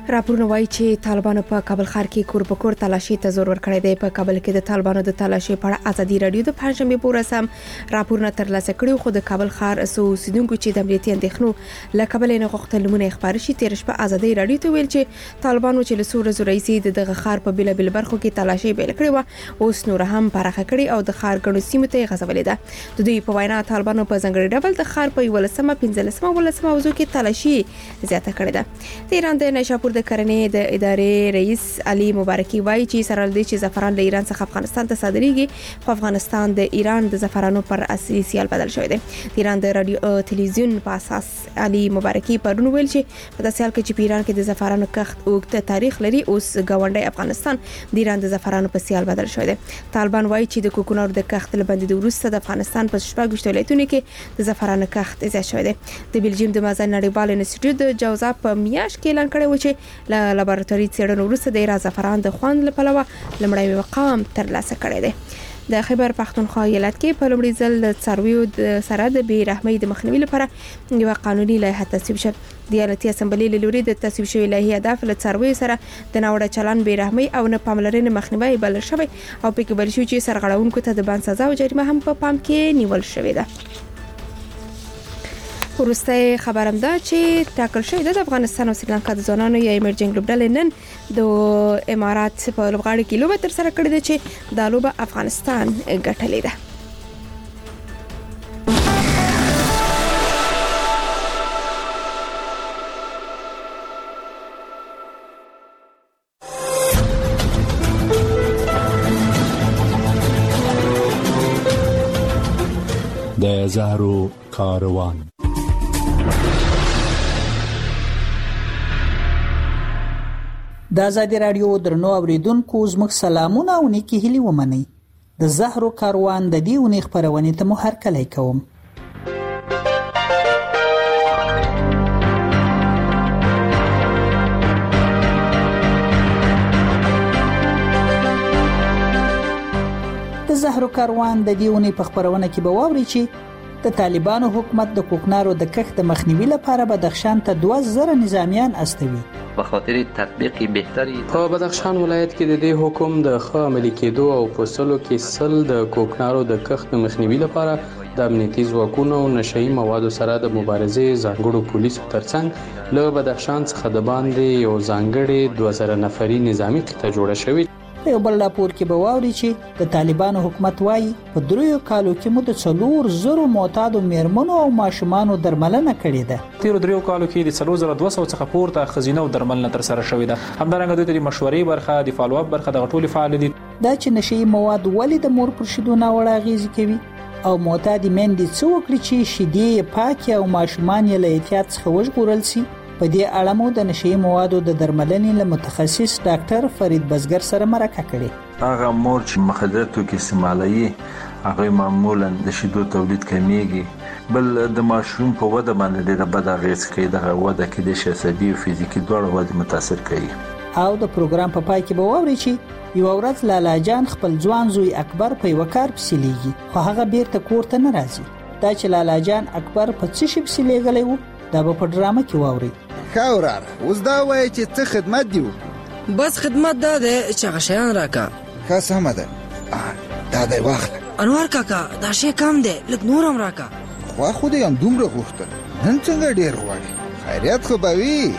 راپورونه وایي چې طالبانو په کابل ښار کې کور په کور تلاشي ته زور ورکړی دی. په کابل کې د طالبانو د تلاشي په اړه ازادي رادیو د پنځمې په ورځ هم راپورونه ترلاسه کړي، خو د کابل ښار اوسیدونکو چې د امنیتي اندېښنو له کبله نه غوښتل لمونه خبر شي، تیر شپه ازادي رادیو ته ویل چې طالبانو چې له څو رئیسي دغه ښار په بیلابل برخو کې تلاشي پیل کړې و، اوس نور هم پراخه کړي او د ښار ګڼو سیمو ته غځولې ده. د دوی په وینا طالبانو په ځانګړي ډول د ښار په 15 موضوع کې تلاشي زیاته کړې ده. د ایران د نشاپور د کرنې د ادارې رئیس علي مبارکي وایي چې سره لدی چې زعفران له ایران څخه افغانستان ته صادریږي، په افغانستان د ایران د زعفرانو پر اصلي سیال بدل شوی دی. د ایران د رادیو تلویزیون په اساس علي مبارکي پرون ویل چې په داسې حال کې چې په ایران کې د زعفرانو کښت اوږد تاریخ لري، اوس ګاونډي افغانستان د ایران د زعفرانو په سیال بدل شوی دی. طالبان وایي چې د کوکنارو د کښت له بندیدو وروسته د افغانستان په شپږ ولایتونو کې د زعفرانو کښت زیات شوی دی. د بلجیم د مازن نړیوال انسټیټیوټ د جوزا په میاشت کې اعلان کړی و چې له لابراتواري څېړنو وروسته د ایران زعفران د خوند له پلوه لومړی مقام ترلاسه کړی دی. د خیبر پختونخوا ایالت کې په لومړي ځل د څارویو سره د بې رحمۍ د مخنیوي لپاره یو قانوني لایحه تصویب شوه. د ایالتي اسمبلې له لوري د تصویب شوې لایحې هدف له څارویو سره د ناوړه چلند، بې رحمۍ او نه پاملرنې مخنیوي بلل شوی او پکې بل شو چې سرغړونکو ته د بند سزا او جریمه هم په پام کې نیول شوې ده. وروسته خبرم ده چې ټاکل شوی د افغانستان او سریلانکا د ځوانانو یا ایمرجنګ لوبډلې نن د امارات په لوبغاړي کې لوبه تر سره کړې ده چې دا لوبه افغانستان ګټلې ده. د زهرو کاروان. د آزادي رادیو درنو اوریدونکو زموږ سلامونه او نیکی هیلې ومنئ. د زهرو کاروان د دې اونۍ خپرونې ته مو هرکلی کوم. د زهرو کاروان د دې اونۍ په خپرونه کې به واورئ چې د طالبانو حکومت د کوکنارو د کښت د مخنیوي لپاره بدخشان ته 2000 نظامیان استوي. به خاطر تطبیق بهتری په بدخشان ولایت کې د دې حکم د ښه عملي کېدو او په سلو کې سل د کوکنارو د کښت د مخنیوي لپاره د امنیتي ځواکونو او نشئی موادو سره د مبارزې ځانګړو پولیسو ترڅنګ له بدخشان څخه د باندې یو ځانګړي 2000 نفري نظامی قطعه جوړه شوې. په یو بل راپور کې به واوري چې د طالبانو حکومت وایي په 3 کالو کې مو د 400 معتادو میرمنو او ماشومانو درملنه کړې ده. تیر 3 کالو کې د 4200 څخه پورته خزینه او درملنه تر سره شوې ده. همدارنګه دوی د مشورې برخه، د فالو اپ برخه د غټولې فعال دي. دا چې نشئی مواد ولې د مور پر شیدو ناوړه اغیز کوي او معتادی مندي څو وکړي چې شیدې پاکي او ماشومان یې له احتیاط څخه وژغورل شي. په دې اړه مو د نشئی موادو د درملنې له متخصص ډاکټر فرید بزګر سره مرکه کړې. هغه مور چې مخدر توکي استعمالوي هغه معمولا د شیدو تولید کمیږي، بل د ماشوم په وده باندې ډېر بد اغیز کوي. دغه وده کې د عصبي او فزیکي دواړو وده متاثر کوي. او د پروګرام په پای کې به واوري چې یو ورځ لالا جان خپل ځوان زوی اکبر په یو کار پسې لیږي، خو هغه بیرته کور ته نه راځي. دا چې لالا جان اکبر په څه شي پسې لیږلی و دا به په ډرامه کې واوري. خاورار اوس دا وایي چې څه خدمت دیو؟ بس خدمت دا ده چې غشیان راکا. ښه سمه ده، دا دی واخله. انوار کاکا دا شی کم دی، لږ نور هم راکا. خو خو دې هم دومره غوښتل، نن څنګه ډیر غواړي؟ خیریت خو به وي.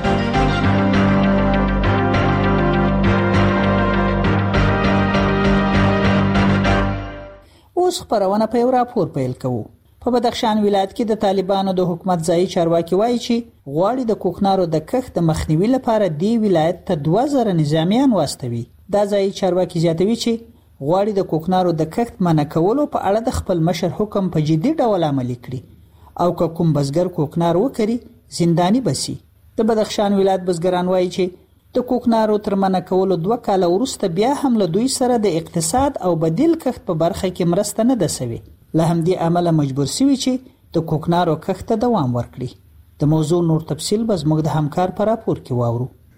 اوس خبرونه په یو راپور پیل کوو. په بدخشان ولایت کې د طالبانو د حکومت ځای چارواکي وایي چې غواړي د کوکنارو د کښت د مخنیوي لپاره دی ولایت ته 2000 نظامیان واستوي. دا ځای چارواکي زیاتوي چې غواړي د کوکنارو د کښت منع کولو په اړه د خپل مشر حکم په جدي ډول عملي کړي او که کوم بزګر کوکنار وکړي زنداني بسي. د بدخشان ولایت بزګران وایي چې د کوکنارو تر منع کولو 2 کال وروسته بیا هم له دوی سره د اقتصاد او بدیل کښت په برخه کې مرسته نه ده سوي. له همدې عمله مجبور شوي چې د کوکنارو کښت ته دوام ورکړي. د موضوع نور تفصیل به زموږ د همکار په راپور کې واورو.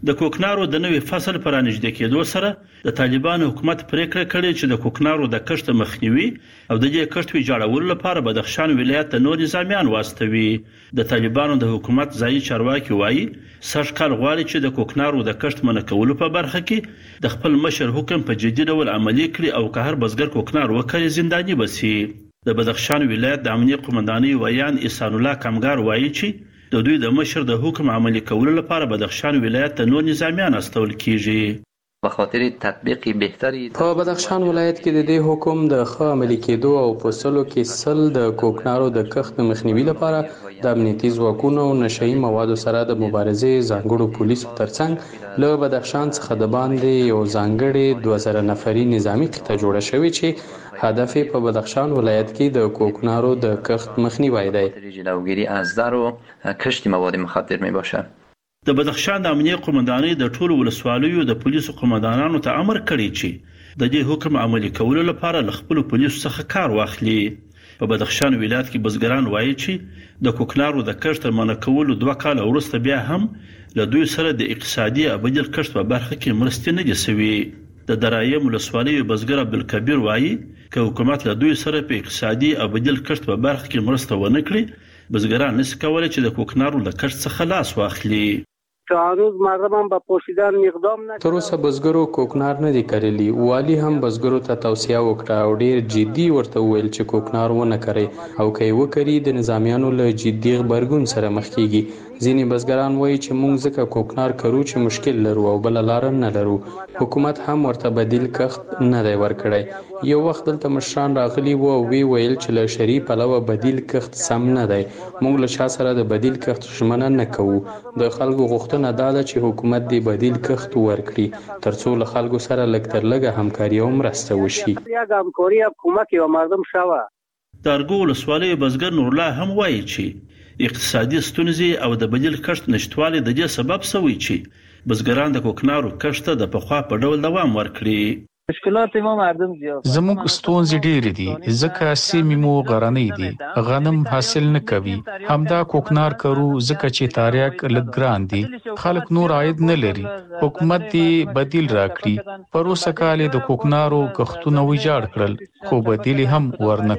د کوکنارو د نوې فصل پر انځدې کېدو سره د طالبانو حکومت پریکړه کړې چې د کوکنارو د کښت مخنیوي او د دې کښت ویجاړولو لپاره بدخشان ولایت ته نور نظامیان واستوي. د طالبانو د حکومت ځایي چارواکي وایي سږ کال غواړي چې د کوکنارو د کښت منع کولو په برخه کې د خپل مشر حکم په جدي ډول عملي کړي او که هر بزګر کوکنار وکړي زنداني بسي. د بدخشان ولایت د امنیه قومندانۍ ویان احسان الله کمګار وایي چې د دوی د مشر د حکم عملي کولو لپاره بدخشان ولایت ته نور نظامیان استول کیږي. به خاطر تطبیق بهتری په بدخشان ولایت کې د دې حکم د ښه عملي کېدو او په سلو کې سل د کوکنارو د کښت مخنیوي لپاره د امنیتي ځواکونو او نشهیي موادو سره د مبارزې ځانګړو پولیسو ترڅنګ له بدخشان څخه د باندې یو ځانګړی 2000 نفري نظامی قطعه جوړه شوې چې هدف په بدخشان ولایت کې د کوکنارو د کښت مخنیوی دی. جلوگیری از ضرر و کشت مواد مخدر می باشد. د بدخشان د امنیه قومندانۍ د ټولو ولسوالیو د پولیسو قومندانانو ته امر کړی چې د دې حکم عملي کولو لپاره له خپل پولیسو څخه کار واخلي. په بدخشان ولایت کې بزګران وایي چې د کوکنارو د کښت منع کولو 2 کال وروسته بیا هم له دوی سره د اقتصادي ابدیل کښت په برخه کې مرستې نه دي شوي. د درایم ولسوالیو بزګر عبدالکبیر وایي که حکومت له دوی سره په اقتصادي ابدیل کښت په برخه کې مرسته ونه کړي بزګران نشي کولای چې د کوکنارو له کښت څخه لاس واخلي. هنوز مردم هم به پوشیدن اقدام نکردن. تر اوسه بزګرو کوکنار نه دي کرلی. والی هم بزګرو ته توصیه وکړه او ډیر جدي ورته وویل چې کوکنار ونه کړي او که یې وکړي د نظامیانو له جدي غبرګون سره مخ کیږي. ځینې بزګران وایي چې موږ ځکه کوکنار کرو چې مشکل لرو او بل لار نه لرو. حکومت هم ورته بدیل کښت نه دی ورکړی. یو وخت دلته مشران راغلي وو او ویل چې له شری پلوه بدیل کښت سم نه دی. موږ له شا سره د بدیل کښت ژمنه نه کوو. د خلکو غوښتنه دا ده چې حکومت دې بدیل کښت ورکړي ترڅو له خلکو سره لږ تر لږه همکاري او مرسته وشي. یک همکاری حکومت او مردم شوه. د ارګو ولسوالۍ بزګر نورالله هم وایي چې اقتصادي ستونزې او د بدیل کښت نشټوالی د دې سبب شوی چې بزګران د کوکنارو کښت ته د پخوا په ډول دوام ورکړي. مشکلات ما مردم زیات. زموږ ستونزې ډېرې دي ځکه سیمې مو غرنۍ دي غنم حاصل نه کوي. همدا کوکنار کرو ځکه چې تاریاک لږ ګران دي. خلک نور عاید نه لري. حکومت دې بدیل راکړي. پر اوسه کال د کوکنارو کښتونه ویجاړ کړل خو بدیل هم ورنه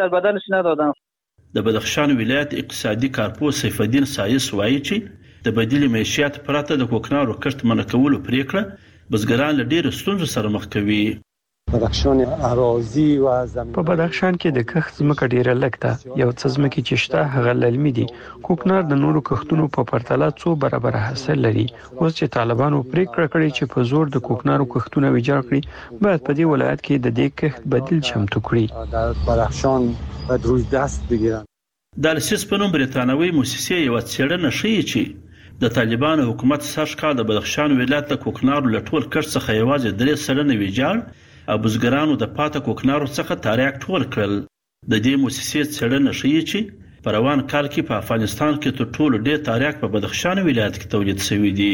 کړ. د بدخشان ولایت اقتصادي کارپوه سیف الدین سایس وایي چې د بدیل معیشت پرته د کوکنارو کښت منع کولو پریکړه بزګران له ډېرو ستونزو سره مخ کوي. په بدخشان کې د کښت ځمکه ډیره لږ ده. یو څه ځمکې چې شته هغه للمي دي. کوکنار د نورو کښتونو په پرتله څو برابره حاصل لري. اوس چې طالبانو پریکړه کړې چې په زور د کوکنارو کښتونه ویجاړ کړي باید په دې ولایت کې د دې کښت بدیل چمتو کړي. در بدخشان باید روی دست بگیرن. د السیس په نوم بریتانوي موسسې یو څېړنه ښیي چې د طالبانو حکومت سږ کال د بدخشان ولایت د کوکنارو له ټول کښت څخه یوازې 3% ویجاړ او بزګرانو د پاته کوکنارو څخه تاریاک ټول کړل. د دې موسسې څېړنه ښیي چې په روان کال کې په افغانستان کې تر ټولو ډېر تاریاک په بدخشان ولایت کې تولید شوی دی.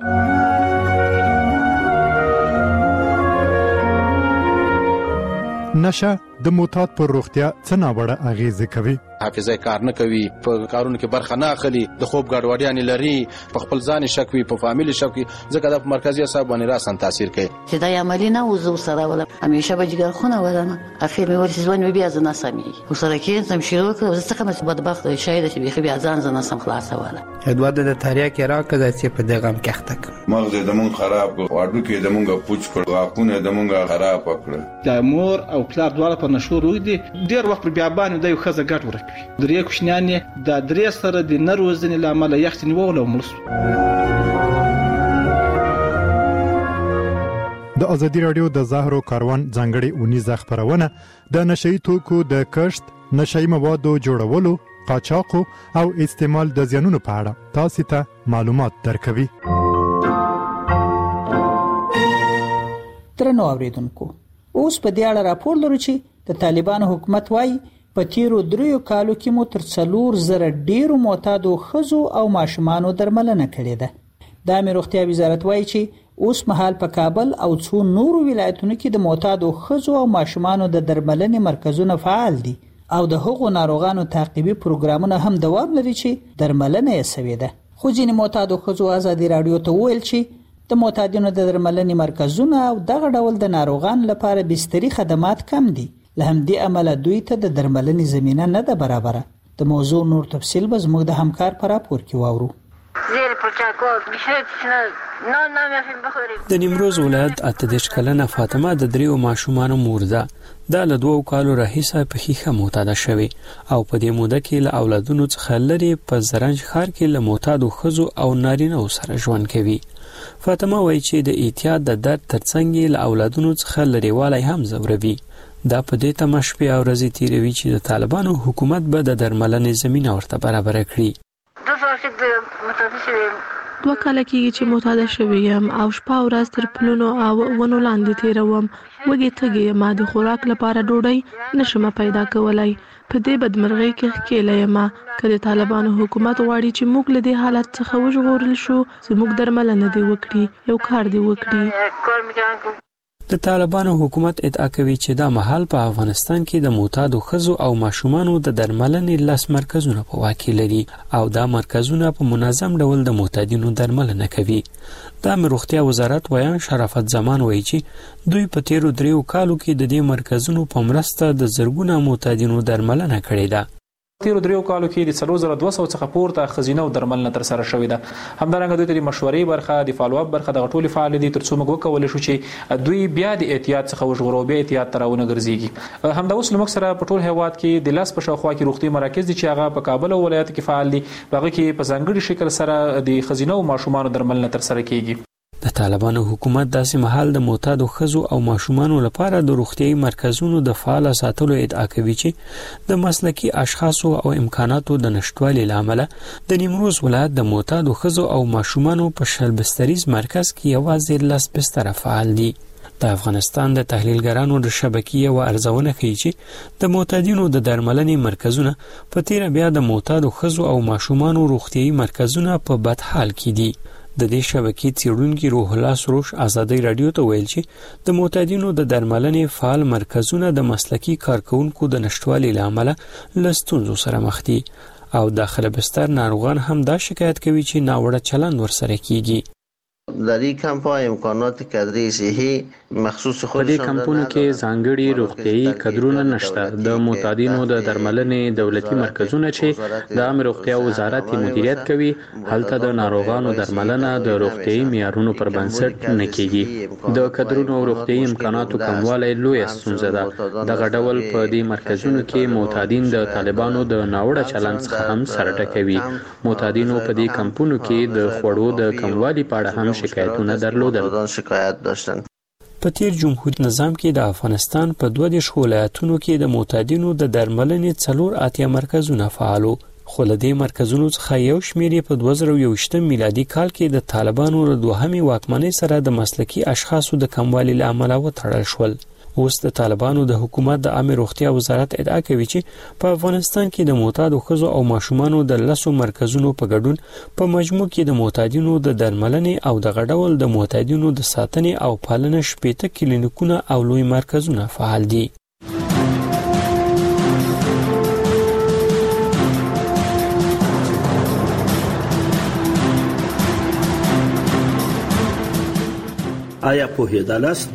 نشه د معتاد پر روغتیا څه ناوړه اغیزه کوي. حافظه کار نه کوي، په کارونو کې برخه نه اخلي، د خوب ګډوډیان لري، په خپل ځان شک وي، په فامیل شک وي، ځکه د مرکزي اعصاب باندې راسن تاثیر کوي. چې دا عملی نه وزو سره ولا همیشه به جګر خونه ولنه اخر مې ورته ځوان مې بیا ځنه سمي وسره کې سم شروع کړ زه څنګه مې بدبخت شاید چې بیا ځان ځنه سم خلاص ولا ادواد د تاریخ راکړه چې په دغه مکخته مغز د مون خراب واډو کې د مونږه پوچ کړ واپونه د مونږه خراب کړ. د مور او پلار دواړه په نشو روي دي ډیر وخت بیا باندې د یو خزه ګټ ورکوي. درې کوښنیانې د درې سره د نروزنې لامل یخت نیول او مړ. د ازادي رادیو د زهرو کاروان ځانګړي اونیزه خبرونه د نشئی توکو د کښت، نشئی موادو جوړولو، قاچاقو او استعمال د زیانونو په اړه تاسو ته معلومات درکوي. درنو اوریدونکو، اوس په دې اړه راپور لرو چې د طالبانو حکومت وايي په تیرو 3 کالو کې مو تر 4,000 ډیرو معتادو ښځو او ماشومانو درملنه کړې ده. د امنیت روغتیا وزارت وايي چې اوس مهال په کابل او څو نورو ولایتونو کې د معتادو ښځو او ماشومانو د درملنې مرکزونه فعال دي او د هغو ناروغانو تعقیبي پروګرامونه هم دوام لري چې درملنه یې شوې ده. خو ځینې معتادو ښځو ازادي راډیو ته وویل چې د معتادینو د درملنې مرکزونه او دغه ډول د ناروغانو لپاره بستري خدمات کم دي. له همدې امله دوی ته د درملنې زمینه نه ده برابره. د موضوع نور تفصیل به زموږ د همکار په راپور کې واورو. د نیمروز ولایت 38 کلنه فاطمه د 3 ماشومانو مور ده. دا له 2 کالو راهیسه په خیخه معتاده شوی او په دې موده کې له اولادونو څخه لري په زرنج ښار کې له معتادو ښځو او نارینه‌و سره ژوند کوي. فاطمه وایي چې د اعتیاد د درد ترڅنګ له اولادونو څخه لريوالی هم زوروي. دا په دې تمه شپې او ورځې تیروي چې د طالبانو حکومت به د درملنې زمینه ورته برابر کړي. 2 کاله کېږي چې معتاده شوی یم او شپه او ورځ تر پلونو او ونو لاندې تیروم. وږې تږې ما د خوراک لپاره ډوډۍ نشم پیدا کولای. په دې بدمرغۍ کې ښکېلی یم. که د طالبانو حکومت غواړي چې موږ له دې حالت څخه وژغورل شو، زموږ درملنه دې وکړي، یو کار دې وکړي. د طالبانو حکومت ادعا کوي چې دا مهال په افغانستان کې د معتادو ښځو او ماشومانو د درملنې 10 مرکزونه په واک کې لري او دا مرکزونه په منظم ډول د معتادینو درملنه کوي. د روغتیا وزارت ویان شرافت زمان وایي چې دوی په تیرو 3 کالو کې د دې مرکزونو په مرسته د زرګونو معتادینو درملنه کړې ده. تیرو 3 کالو کې د 4200 څخه پورته خزینه او درملنه تر سره شوې ده. همدارنګه دوی ته د مشورې برخه، د فالو اپ برخه د غټولې فعال دي ترڅو موږ وکولای شو چې دوی بیا د احتیاط څخه وژغورو، بیا احتیاط تراونه ګرځيږي. همدا اوس لمک سره په ټول هیواد کې د لاس په شاوخوا کې روغتي مراکز دي چې هغه په کابل ولایت کې فعال دي. هغه کې په ځانګړي شکل سره د خزینه او ماشومان درملنه تر سره کیږي. د طالبانو حکومت داسې مهال د معتادو ښځو او ماشومانو لپاره د روغتيایي مرکزونو د فعال ساتلو ادعا کوي چې د مسلکي اشخاصو او امکاناتو د نشټوالي لامل د نیمروز ولایت د معتادو ښځو او ماشومانو په شل بستریز مرکز کې یوازې 10 بستر فعال دي. د افغانستان د تحلیلګرانو د شبکې او ارزونه کوي چې د معتادینو د درملنې مرکزونه په تیر بیا د معتادو ښځو او ماشومانو روغتيایي مرکزونه په بد حال کې دي. د دې شبکې څېړونکي روح الله سروش ازادي رادیو ته ویل چې د معتادینو د درملنې فعال مرکزونه د مسلکي کارکونکو د نشټوالي لامل له ستونزو سره مخ دي او داخله بستر ناروغان هم دا شکایت کوي چې ناوړه چلند ورسره کیږي. در این کمپ ها امکانات کادری صحی مخصوص خودشان په دې کمپونو کې ځانګړي روغتيایي کادرونه نشته. د معتادینو د درملنې دولتي مرکزونه چې د عامه روغتیا وزارت مدیریت کوي، هلته د ناروغانو درملنه د روغتيایي معیارونو پر بنسټ نه کیږي. د کادرونو او روغتيایي امکاناتو کموالی لوی ستونزه ده. دغه ډول په دې مرکزونو کې معتادین د طالبانو د ناوړه چلند څخه هم سر ټکوي. معتادینو په دې کمپونو کې د خوړو د کموالي په اړه هم شکایتونه درلودل. په تیر جمهوریت نظام کې د افغانستان په 22 ولایتونو کې د معتادینو د درملنې 4 مرکزونه فعالو، خو له دې مرکزونو څخه یو شمېر په 2021 میلادي کال کې د طالبانو له دوهمې واکمنۍ سره د مسلکي اشخاصو د کموالي له امله وتړل شول. اوس د طالبانو د حکومت د عامه روغتیا وزارت ادعا کوي چې په افغانستان کې د معتادو ښځو او ماشومانو د 10 مرکزونو په ګډون په مجموع کې د معتادینو د درملنې او د غډول د معتادینو د ساتنې او پالنې 18 کلینیکونه او لوی مرکزونه فعال دي. آیا پوهیدلاست؟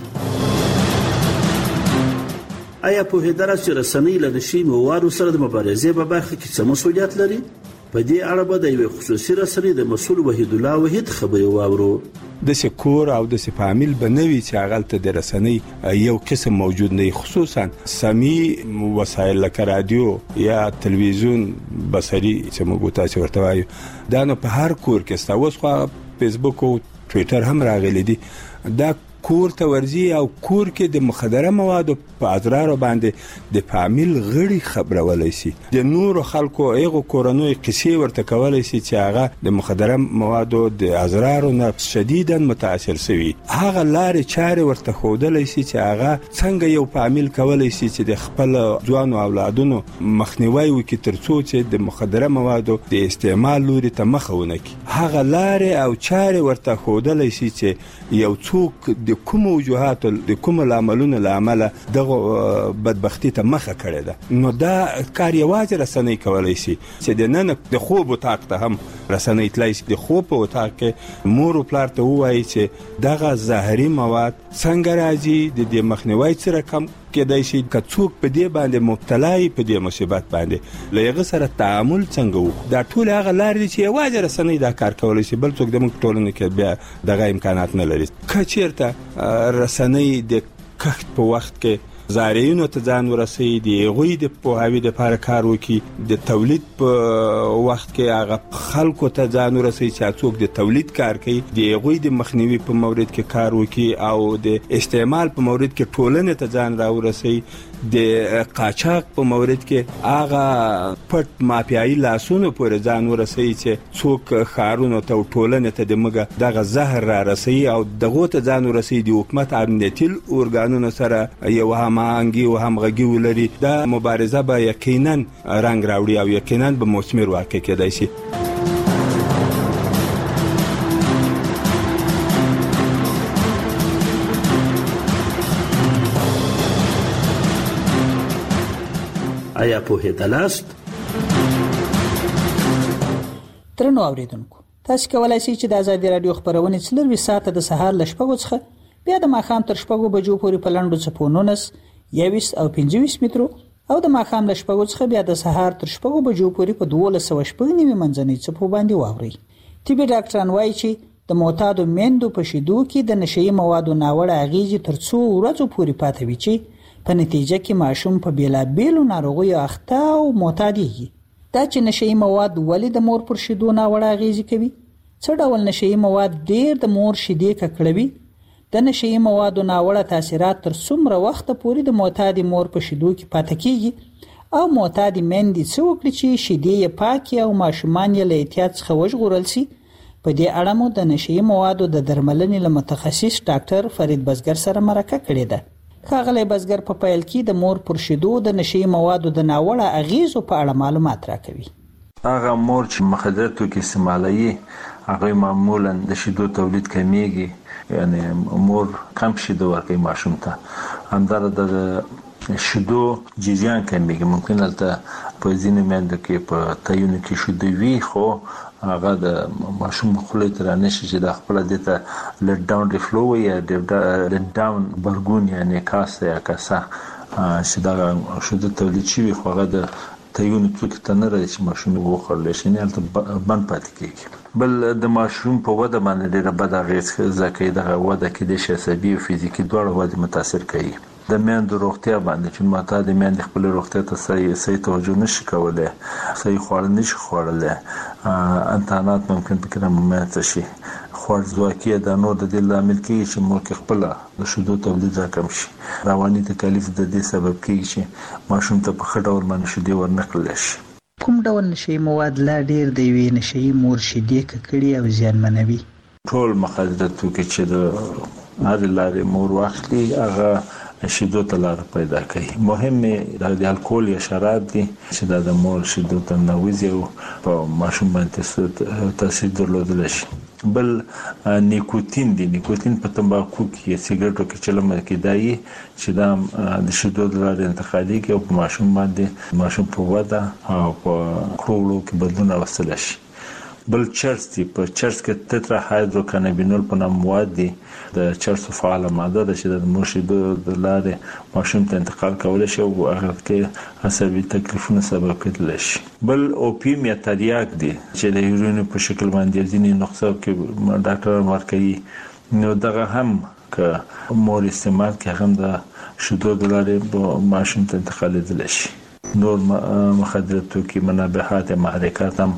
آیا پوهیدلاست چې رسنۍ له نشي موادو سره د مبارزې په برخه کې څه مسؤلیت لري؟ په دې اړه به د یوې خصوصي رسنۍ د مسؤل وحید الله وحید خبرې واورو. د سکور او د سفامل بنوي چې هغه د رسنۍ یو قسم موجود نه، خصوصا سمي وسایل لکه رادیو یا تلویزیون بصري چې موږ تاسو ورته وایو، دا نو په هر کور کې ستاسو خو فیسبوک او ټویټر هم راغلي دي. دا کور ته ورځي او کور کې د مخدره موادو په اضرار باندې د فامیل غړي خبرولای شي. د نور خلکو ایغو کورونوي قصې ورته کولای شي چې هغه د مخدره موادو د اضرار نه شدیداً متاثر شوی. هغه لارې چارې ورته خودلای شي چې هغه څنګه یو فامیل کولای شي چې د خپل ځوان اولادونو مخنیوي وکړي ترڅو چې د مخدره موادو د استعمال لوري ته مخه ونه کړي. هغه لارې او چارې ورته خودلای شي چې یو څوک د د کوم وجوهات د کوم لاملونو لامل دغه بدبختی ته مخه کړې ده. نو دا کار یوازې رسنۍ کولای شي چې د نن د خوب اتاق ته هم رسنۍ تلای شي. د خوب په اتاق کې مور او پلار ته وایي چې دغه زهري مواد څنګه راځي، د دې مخنیوي سره کم کېدای شي، که څوک په دې باندې مبتلا وي په دې مصیبت باندې له هغه سره تعامل څنګه وکړو. دا ټول هغه لارې دي چې یوازې رسنۍ دا کار کولی شي، بل څوک زموږ ټولنه کې بیا دغه امکانات نه لري. که چېرته رسنۍ د کښت په وخت کې زارعینو ته ځان ورسوي، د هغوی د پوهاوي دپاره کار وکړي، د تولید په وخت کې هغه خلکو ته ځان ورسوي چې څوک د تولید کار کوي، د هغوی د مخنیوي په مورد کې کار وکړي او د استعمال په مورد کې ټولنې ته ځان راورسوي، د قاچاق په مورد کې هغه پټ مافیایي لاسونو پورې ځان ورسوي چې څوک ښارونو ته او ټولنې ته د مګه دغه زهر را رسوي او دغو ته ځان ورسوي. د حکومت امنیتي ارګانونو سره یو هماهنګي او همغږي ولري. دا مبارزه به یقینا رنګ راوړي او یقینا به مثمر واقع کېدای شي. آیا پوهېدلاست؟ درنو اوریدونکو، تاسو کولای شئ چې د ازادي رادیو خبرونه 24 ساعته د سهار ل 8 څخه بیا د ماښام تر 6 بجو پورې په لنډو څپو 19 او 25 مترو او د ماښام ل 8 څخه بیا د سهار تر 6 بجو پورې په 1290 منځنۍ څپو باندې واوري. طبي ډاکټران وایي چې د معتادو میندو په شیدو کې د نشئی موادو ناوړه اغیزې تر څو ورځې پورې پاتې وي چې په نتیجه کې ماشوم په بیلابیلو ناروغیو اخته او معتادېږي. دا چې نشئی مواد ولې د مور پر شیدو ناوړه اغیزې کوي؟ څه ډول نشئی مواد ډیر د مور شیدې ککړوي؟ د نشئی موادو ناوړه تاثیرات تر څومره وخت پورې د معتادې مور په شیدو کې پاتې کیږي او معتادې میندې څه وکړي چې شیدې یې پاکې او ماشومان یې له احتیاط څخه وژغورل شي؟ په دې اړه مو د نشئی موادو د درملنې له متخصص ډاکټر فرید بزګر سره مرکه کړې ده. ښاغلی بزګر په پیل کې د مور پر شیدو د نشئی موادو د ناوړه اغیزو په اړه معلومات راکوي. هغه مور چې مخدر توکي استعمالوي هغه معمولا د شیدو تولید کمیږي، یعنی مور کم شیدو ورکوي ماشوم ته. همدارنګه د شیدو جریان کمیږي. ممکن هلته په ځینو میندو کې په تایونو کې شیدو وي خو هغه د ماشوم خولې ته رانشي چې د خپل د ته لټ ډاون ریفلو یا لټ ډاون برګون یعنی کاسه یا کاسه چې دا شیدو تولید شي خو هغه د تایونو کې نه راځي چې ماشوم وخورل شي نه هلته بند پاتې کیږي. بل د ماشوم په وده باندې ډېر بد اغېز ځکه د وده کې د عصبي او فزیکي دواړو وده متاثر کوي. د میندو روغتیا باندې چې معتاد میندې خپل روغتیا ته صحیح توجه نشي کولای، صحیح خواړه نشي خوړلای، انتانات ممکن پکې رامنځته شي. خوارځواکي د نور د دې لامل کېږي چې مور کې خپل د شیدو تولید راکم شي. رواني تکالیف د دې سبب کېږي چې ماشوم ته په ښه ډول باندې شیدې ورنکړل شي. کوم ډول نشئی مواد لا ډیر د یوې نشئی مور شیدې ککړي او زیانمنوي؟ ټول مخدر توکي چې د هر لارې مور واخلي هغه شیدو ته لار پیدا کوي. مهم د الکول یا شراب دي چې د مور شیدو ته نوځي او په ماشوم باندې تاثیر درلودل شي. بل نیکوتین دی. نیکوتین په تمباکو کې سیګریټو کې چلمه کې دی چې دا د شیدو د لارې انتقالي کې او په ماشوم باندې ماشوم په وده او په کړولو کې بدلون راوستل شي. بل چرس دی. په چرس کې تترا هایدروکانابینول په نوم مواد دي. د چرس فعاله ماده ده چې د مور شیدو د لارې ماشوم ته انتقال کولی شي او هغه کې عصبي تکلیفونه سبب کېدلی شي. بل اوپیم یا تریاک دی چې د یورین په شکل باندې ځینې نسخو کې ډاکټران ورکوي. نو دغه هم که مور استعمال کې هم د شیدو د لارې ماشوم ته انتقالېدلی شي. نور مخدر توکي منبهات محرکات هم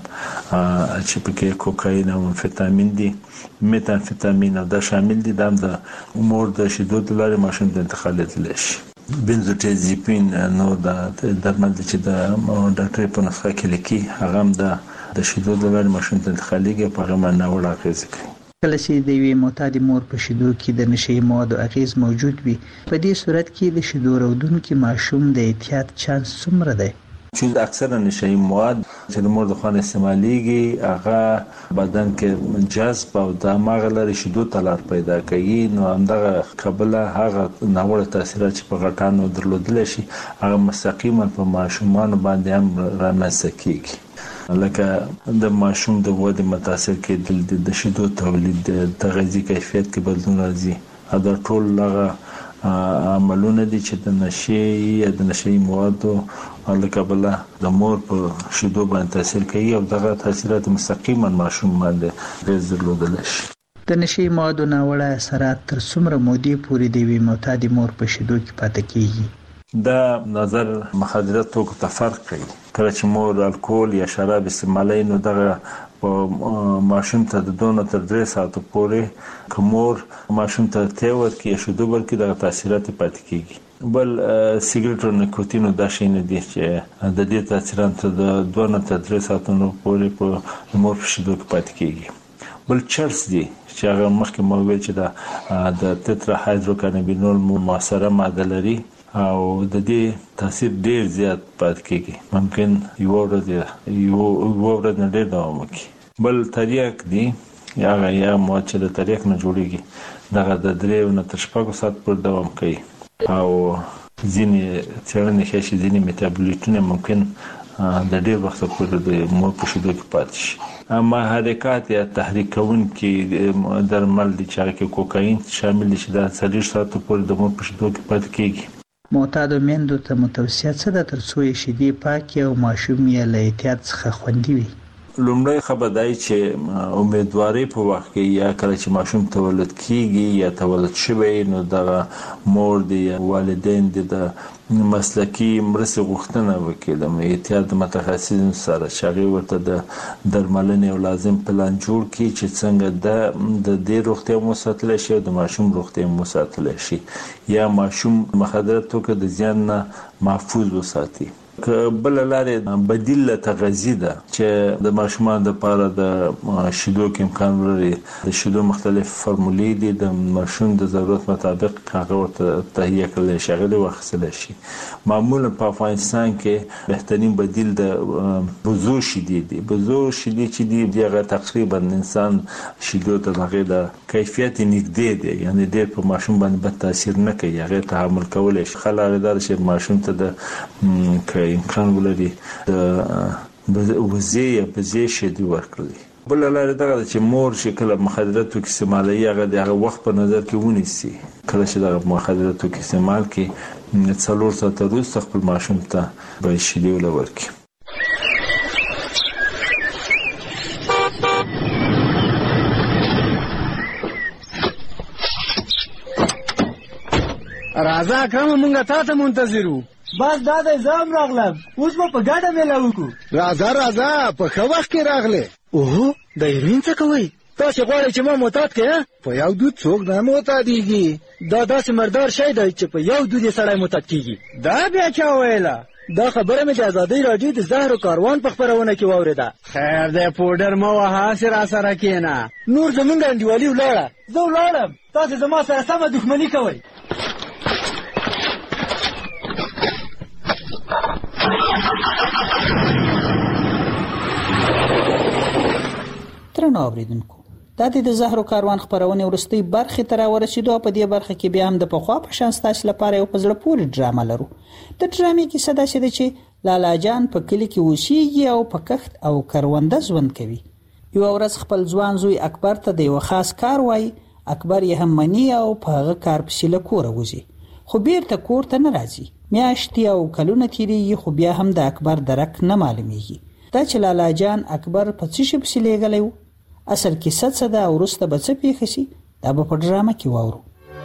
چې پکې کوکاین او امفیتامین دي، میتامفیتامین او دا شامل دي. دا د مور د شیدو د لارې ماشوم ته انتقالېدلی شي. بنزوډیازپین نو د درمل چې د ډاکټر په نسخه کې لیکي هغه هم د شیدو د لارې ماشوم ته انتقالېږي په هغه باندې ناوړه اغېزې کوي. کله چې د یوې معتادې مور په شیدو کې د نشئی موادو اغیز موجود وي په دې صورت کې د شیدو راوړونکي ماشوم د احتیاط چانس څومره دی؟ چې اکثره نشئی مواد چې د مور د خوان استعماليږي هغه بدن کې جذب او د مغز لري شیدو تلار پیدا کوي. نو همدغه قبله هغه ناوړه تاثیرات چې په غټانو درلودل شي هغه مستقیما په ماشومان باندې هم رامنځته کیږي. لکه د ماشوم د ودې متاثر کېدل، د شیدو تولید، د تغذیه کیفیت کې بدلون راځي. دا ټول هغه عملونه دي چې د نشي یا د نشي موادو لکه بل د مور په شیدو باندې تاثیر کوي او دغه تاثیرات مستقیما ماشوم باندې غیر درلودل شي. د نشي موادو ناوړه اثرات تر څومره مودې پورې د وی معتاد مور په شیدو کې پاتې کیږي؟ دا نظر مخدره توکو ته فرق کوي. کله چې مور الکول یا شراب استعمالوي نو دغه په ماشوم ته د 2 تر 3 ساعتو پورې کومور ماشوم ته تیور کې شیدو ورکې دغه تاثیرات پاتې کیږي. بل سیګریټ او نیکوتین د شي نه دي چې د دې تاثیرات د 2 تر 3 ساعتو پورې په مور په شیدو کې پاتې کیږي. بل چرس دي چې هغه مخکې مو ویل چې د تترا هایدروکانابینول موثره ماده لري او د دې تاثیر ډیر زیات پات کیږي. ممکن یو ورځ نه ډیر دوام وکړي. بل تریاک دی یا مو چې د تریاک نه جوړیږي دغه د 3 تر 6 ساعت پر دوام کوي او ځینې څېړنې ښيي چې ځینې میټابولیټونه ممکن د ډیر وخت پورې د مور په شیدو کې پاتې شي. محرکات یا تحریک کوونکي درمل دي چې کې کوکاین شامل دي چې د 3 ساعتو پورې د مور په شیدو کې پاتې کیږي. معتاد میندو ته متوصیه څه ده ترڅو یې شیدې پاکې او ماشوم یې له احتیاط څخه خوندي وي؟ لومړی خبر دی چې امیدواري په وخت کې یا کله چې ماشوم تولد کیږي یا تولد شوی نو د مور دی والدین دی د مسلکی مرسته غوښتنه وکړي د احتیاط متخصص سره شغي ورته د درملنې او لازم پلان جوړ کړي چې څنګه د دې روغتیا مو ساتل شي او د ماشوم روغتیا مو ساتل شي یا ماشوم مخدرات توکو د زیان نه محفوظ وساتي. بل لارې بدیل تغذیه ده چې د ماشومان لپاره د شیدو کې امکان لري. د شیدو مختلف فرمولې دي د ماشوم د ضرورت مطابق هغه ورته تهیه کړل شي غوړي واخیستل شي. معمولا په افغانستان کې بهترین بدیل د بوزو شیدې دي. بوزو شیدې چې دي هغه تقریبا انسان شیدو ته هغه د کیفیت نږدې دي یعنی د په ماشوم باندې بد تاثیر نه کوي هغه تحمل کولای شي. خلک دار شي ماشوم ته د امکان ولري د وزې یا بزې شیدې ورکړي. بل لاره دا چې مور شکل مخدرات توکي استعمالوي هغه وخت په نظر کې ونیسي. کله چې د مخدرات توکي استعمال کې 4 ساعته وروسته خپل ماشوم ته به شیدې ورکړي. راځه کوم مونږ ته منتظرو. بس دا د زام راغلم اوس په ګډه مې لاوکو. راځه په خو وخت کې راغله. اوه د هیروین څه کوي؟ تاسو غواړئ چې ما معتاد کړئ؟ په یو دود څوک نه معتادیږي. دا داسې مردار شی دی چې په یو دود یې سړی معتاد کیږي. دا بیا چا ویله؟ دا خبره مې د ازادۍ راډیو د زهر کاروان په خبرونه کې واورېده. خیر دی پودر مو وهاسې را سره کېنه. نور زمونږ انډیوالي ولاړه. زه ولاړم تاسو زما سره سمه دښمني کوئ. ترنو اوریدونکو دا د زهرو کاروان خبرونه ورستي برخه تر ورسېدو په دې برخه کې بیا هم د پخوا په شان ستاسو لپاره یو پزړه پوری ډرامه لرو. د ډرامې کې صدا شته چې لالا جان په کلی کې اوسېږي او په کښت او کرونده ژوند کوي. یو ورځ خپل ځوان زوی اکبر ته د یو خاص کار وای. اکبر یې هم مني او په هغه کار پسې له کوره وځي خو بیرته کور ته نه راځي. میاشتې او کلونه تیریږي خو بیا هم د اکبر درک نه معلومیږي. دا چې لالا جان اکبر په څه شي پسې لېږلی و اصل کیسه څه ده او وروسته به څه پیښه شي دا به په ډرامه کې واورو.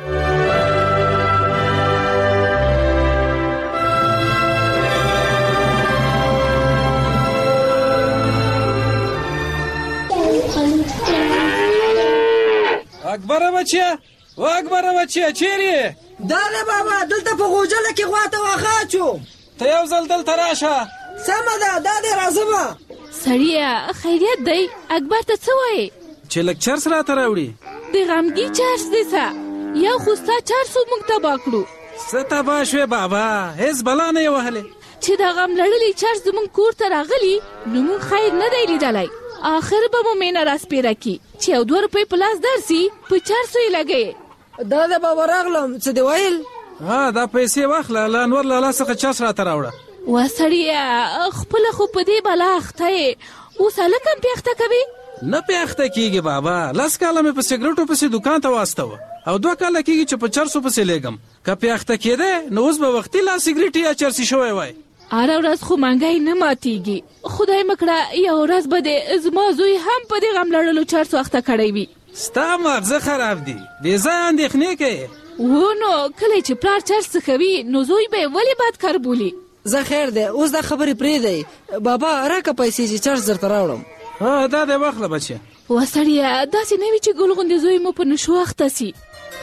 اکبر بچیا چیرې؟ داله بابا دلته په غوجله کې غواته واخاچو. ته یو ځل دلته راشه. سمه ده دا دې راځمه. سړیه خیریت دی؟ اکبر ته څه وایي؟ چې لږ چرس راته راوړي. د غمګي چرس دی څه یو خو ستا چرسو موږ تباه کړو. څه تباه شوې بابا؟ هېڅ بلا نه یې وهلې. چې دا غم لړلی چرس زمونږ کور ته راغلی نو مونږ خیر نه دی لیدلی. آخر به مو مینه راسپیره کی چې یو 2 روپۍ په لاس درسي په چرسو یې لګوي. دا د بابا راغلم څه دی ویل؟ دا پیسې واخله له انور لالا څخه چرس راته راوړه. وا سړیه خپله خو په دې بلا اخته یې اوس هلک هم پې اخته کوي؟ نه پې اخته کېږي بابا. 10 کاله مې په سګرټو پسې دوکان ته واستوه او 2 کاله کېږي چې په چرسو پسې لیږم. که پې اخته کېده نو اوس به وختي لا سګرټ یا چرسي شوی وای. هره ورځ خو مهنګۍ نه ماتېږي. خدای مکړه یو ورځ به دې زما زوی هم په دې غم لړلو چرسو اخته کړی وي. ستا مغزه خراب دی. بې ځایه اندېښنې کوې. نو کله چې پلار چرس څښوي نو زوی به یې ولې بد کار بولي؟ زه خیر دی اوس دا خبرې پرېږدئ. بابا راکه پیسې چې چرس درته راوړم. دا دی واخله بچیه. وا سړیه داسې نه وي چې ګل غوندې زوی مو په نشو اخته سي.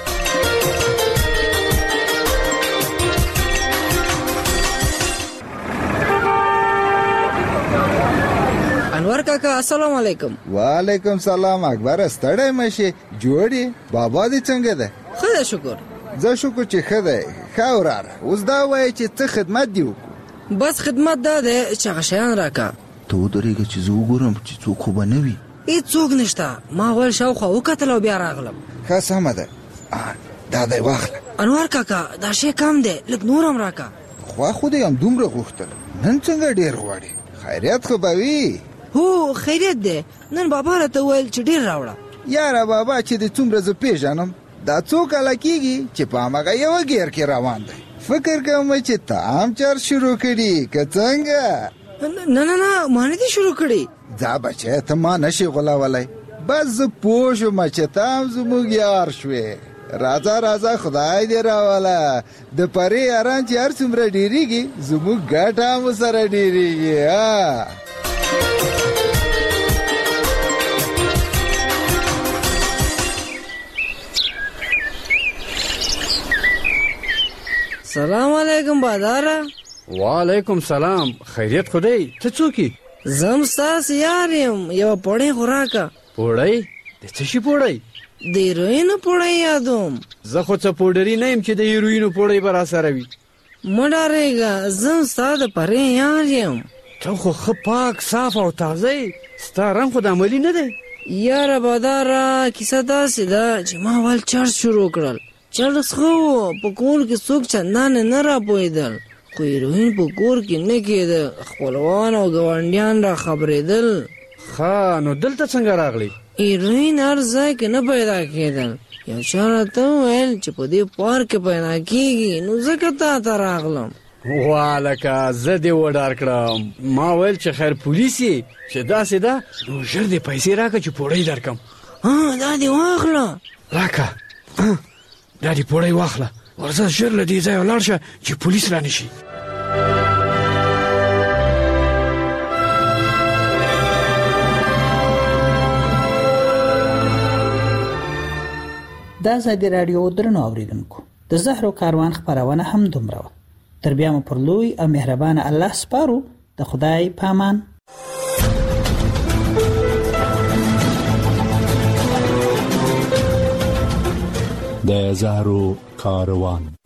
انور کاکا السلام علیکم. وعلیکم سلام. اکبر ستړی مشي جوړي بابا دې څنګه ده؟ ښه ده شکر. زه شکر چې ښه دی. ښه وراره اوس دا وایي چې څه خدمت دې وکړو؟ بس خدمت دا دی چې هغه شیان راکه. ته ودرېږه چې زه وګورم چې څوک خو به نه وي. هېڅوک نشته. ما ویل شاوخوا وکتل او بیا راغلم. ښه سمه ده. دا دی واخله. انور کاکا دا شی کم دی لږ نور هم راکه. خوا خو دې هم دومره غوښتل. نن څنګه ډېر غواړې؟ خیریت خو به وي؟ هو خیریت دی. نن بابا راته ویل چې ډېر راوړه. یاره بابا چې دې څومره زه پیژنم دا څو کاله کېږي چې په هماغه یوه ګیر کې روان دی. فکر کوم چې ته هم چرس شروع کړي که څنګه؟ نه ما نه دي شروع کړي. ځه بچی ته ما نشي غولولی. بس زه پوه شوم چې ته هم زموږ یار شوې. راځه خدای دې راوله. د پرې یاران چې هر څومره ډېرېږي زموږ ګټه هم ورسره ډېرېږي. سلام علیکم باداره. وعلیکم سلام. خیریت خو دی؟ ته څوک یې؟ زه هم ستاسې یار یم. یوه پوړۍ خو راکه. پوړۍ؟ د څه شي پوړۍ؟ د هیروینو پوړۍ یادوم. زه خو څه پوډري نه یم چې د هیروینو پوړۍ به راسره وي. مه ډارېږه زه هم ستا د پرې یار یم. ته خو ښه پاک صاف او تازه یې. ستا رنګ خو د عملي نه دی. یاره باداره کیسه داسې ده چې ما ول چرس شروع کړل. چرس خو و په کور کې څوک چندانې نه راپوهېدل خو هیروین په کور کې نه کېده. خپلوان او ګاونډیان را خبرېدل. ښه نو دلته څنګه راغلی؟ هیروین هر ځای کې نه پیدا کېدل. یو چا راته وویل چې په دې پارک کې پیدا کېږي نو ځکه تا ته راغلم. والکه زه دې وډار کړم. ما ویل چې خیر پولیس یې چې داسې ده نو ژر دې پیسې راکړه چې پوړۍ درکړم. دا دې واخله. راکړه دا دې پوړۍ واخله. ورځه ژر له دې ځایه ولاړ شه چې پولیس را نشي. د ازادي راډیو درنو اوریدونکو د زهرو کاروان خبرونه هم دومره وه. تر بیا مو پر لوی او مهربانه الله سپارو. د خدای پامان. د زهرو کاروان